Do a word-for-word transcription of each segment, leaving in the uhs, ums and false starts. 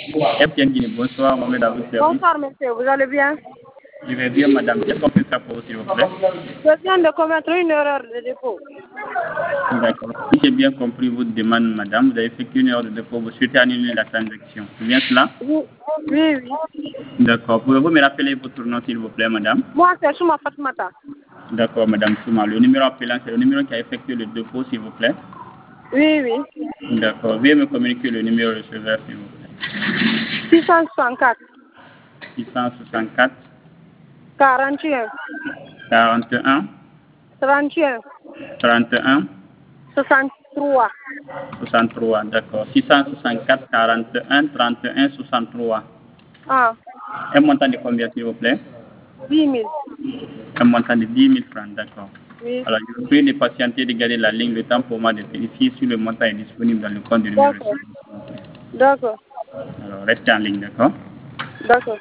Etienne Guinée, bonsoir, Mohamed à votre service. Bonsoir, monsieur, vous allez bien? Je vais bien, madame. Qu'est-ce qu'on peut faire pour vous, s'il vous plaît? Je viens de commettre une erreur de dépôt. D'accord. Si j'ai bien compris votre demande, madame, vous avez effectué une erreur de dépôt, vous souhaitez annuler la transaction. C'est bien cela? Oui, oui, oui. D'accord. Pouvez-vous me rappeler votre nom, s'il vous plaît, madame? Moi, c'est Souma Fatmata. D'accord, madame Souma. Le numéro appelant, c'est le numéro qui a effectué le dépôt, s'il vous plaît? Oui, oui. D'accord. Veuillez me communiquer le numéro receveur, s'il vous plaît. six cent soixante-quatre. six cent soixante-quatre. quarante et un. quarante et un. trente et un. trente et un. soixante-trois. soixante-trois, d'accord. six cent soixante-quatre, quarante et un, trente et un, soixante-trois. Ah, Un montant de combien, s'il vous plaît? dix mille. Un montant de dix mille francs, d'accord. Oui. Alors, je vous prie de patienter, de garder la ligne, le temps pour moi de vérifier si le montant est disponible dans le compte du numéro. D'accord. D'accord. Alors, restez en ligne, d'accord? D'accord.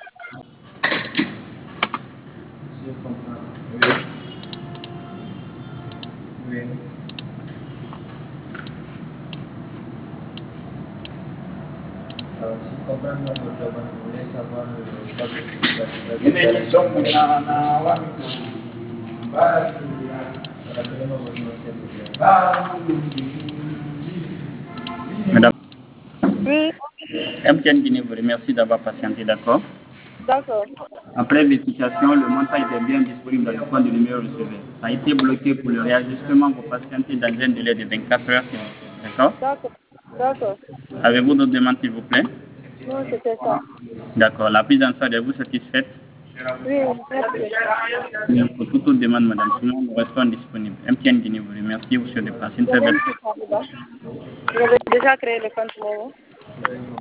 Oui. Alors, si je comprends bien votre demande, vous voulez savoir le rappelez-moi votre nom, s'il vous plaît. Madame, Oui. M T N Guinée vous remercie d'avoir patienté, d'accord? D'accord. Après vérification, le montant était bien disponible dans le compte du numéro recevé. Ça a été bloqué pour le réajustement. Vous patientez dans un délai de vingt-quatre heures, s'il vous plaît, d'accord? D'accord. D'accord. Avez-vous d'autres demandes, s'il vous plaît? Non, c'était ça. D'accord. La prise en charge, est-vous satisfaite? Oui, merci. Oui, pour toute autre demande, madame, sinon nous restons disponibles. M T N Guinée vous remercie, vous souhaitez passer une Je très belle vais déjà créer le compte.